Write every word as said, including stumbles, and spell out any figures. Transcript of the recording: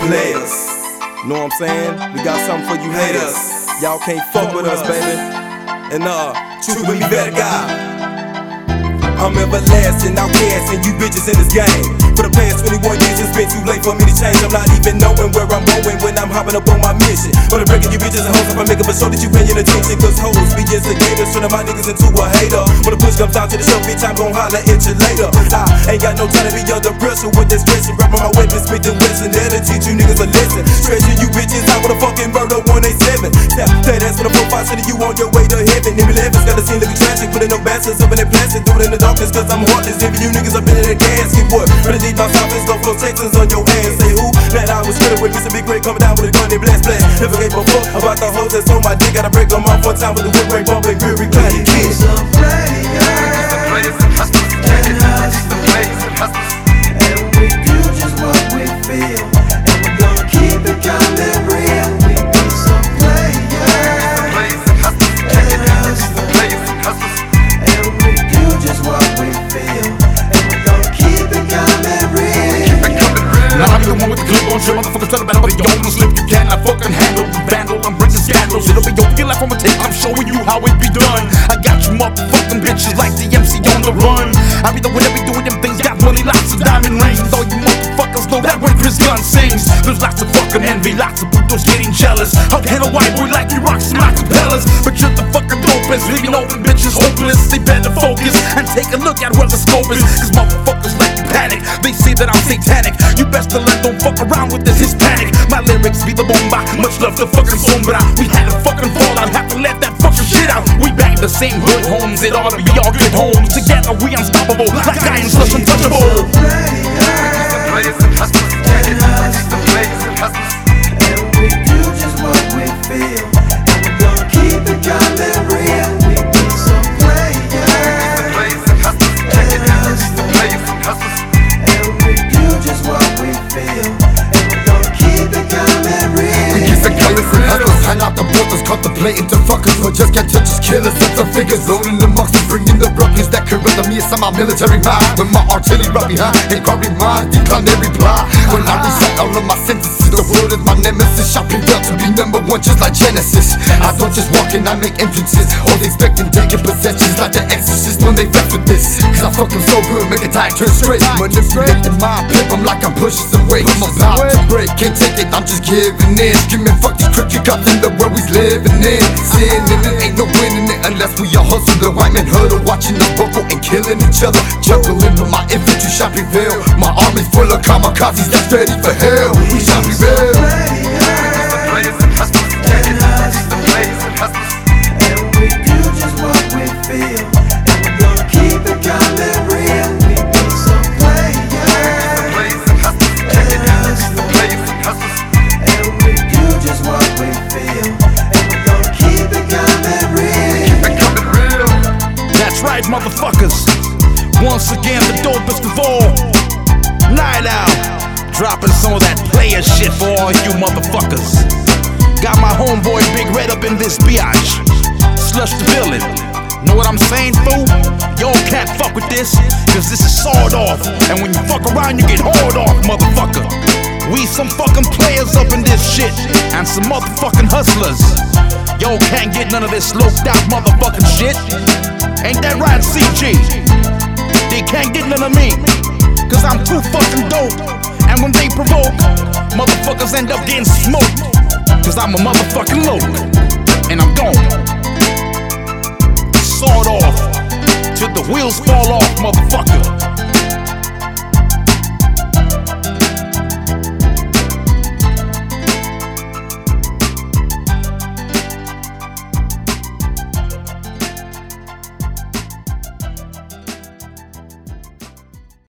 players. Know what I'm saying? We got something for you haters. Y'all can't fuck with us, baby. And uh, truth with me, better God. I'm everlasting, outcasting you bitches in this game. For the past twenty-one years, it's been too late for me to change. I'm not even knowing where I'm going when I'm hopping up on my mission. But I'm breaking you bitches and hoes up, I'm making for sure that you paying attention. Cause hoes be instigators, turning my niggas into a hater. When the push comes down to the show, bitch, I'm gon' holler at you later. I ain't got no time to be under pressure with this pressure. Rapping my weapon, Smith and Wesson, there to teach you niggas a lesson. Stretching you bitches out with a fucking murder one eighty-seven. Tap that ass with a four five, sending you on your way to heaven. M eleven's got a scene looking tragic, putting no bastards up in that plastic, do it in the darkness, cause I'm heartless. If you niggas up in that gasket, what? Better deep my south, go flow Texans on your ass. Say who? That I was scared with me, some big great coming down with a gun, they blast blast. Never gave a fuck about the hoes that's on my dick. Gotta break them off one time with the whip break, bumping, grill, reclining kids. Some players and hustlers, and hustlers, and we do just what we feel, and we're gonna keep it coming real. We be some players and hustlers, and we do just what we feel, and we're gonna keep it coming real. Now I be the one with the clip on shit, motherfuckers tell about it, but you don't slip, you cannot fucking handle the vandal. I'm bringing scandals, it'll be over your life on my tape, I'm showing you how it be done. I got you motherfucking bitches like the M C on the run. I be the one that be doing them things, got money, lots of diamond rings. All you motherfuckers know that when Chris Gunn sings, there's lots of fucking envy, lots of putos getting jealous. How can a white boy like you rock some acapellas? But you're the fucking dopest, leaving all the bitches hopeless. They better focus and take a look at where the scope is, cause motherfuckers like to panic, they say that I'm satanic. You best to let, don't fuck around with this Hispanic. My lyrics be the bomba, much love to fucking sombra. We had a fucking fallout, have to let that fucking shit out. We bang the same hood homes, it ought to be all good homes. Together we unstoppable, like I am slush untouchable. Players and hustlers, and hustlers, and we do just what we feel, and we're gonna keep it coming real. We be some players and hustlers, and we do just what we feel, and we're gonna keep it coming real. Keep the killers and hustlers, hand out the brothers, contemplating to fuckers, but just can't touch us killers. Set the figures, loading the marks and bringing the ruckus that corrupt me inside my military mind. When my artillery right behind, ain't quite mind, decline every reply. When I recite all of my sentences, the world is my nemesis. Shopping down to be number one, just like Genesis. I don't just walk in, I make entrances. All they expecting, taking possessions like the Exorcist when they rap with this. Cause I fuck them so good, make a tie turn straight. Manipulating my pimp, I'm like I'm pushing some weight. I'm about to break, can't take it, I'm just giving in. Screaming fuck these cricket cops in the world we's living in. Sin and it ain't no winning it unless we all hustle. The white man huddle, watching us buckle and killing each other. Juggling with my infantry, shopping veil. My army's full of kamikazes that's ready for hell. We shall be real. Players and hustlers, and hustlers, and we do just what we feel, and we're gonna keep it coming real. We be some players and hustlers, and we do just what we feel, and we're gonna keep it coming real. Keep it coming real. That's right, motherfuckers. Once again, the dopest of all. Night Owl, dropping some of that player shit for all you motherfuckers. Got my homeboy Big Red up in this biatch. Slush the villain. Know what I'm saying, fool? Y'all can't fuck with this, cause this is sawed off. And when you fuck around, you get hauled off, motherfucker. We some fucking players up in this shit, and some motherfucking hustlers. Y'all can't get none of this sloped out motherfucking shit. Ain't that right, C G? They can't get none of me, cause I'm too fucking dope. And when they provoke, motherfuckers end up getting smoked, cause I'm a motherfucking loke, and I'm gone. Sawed off, till the wheels fall off.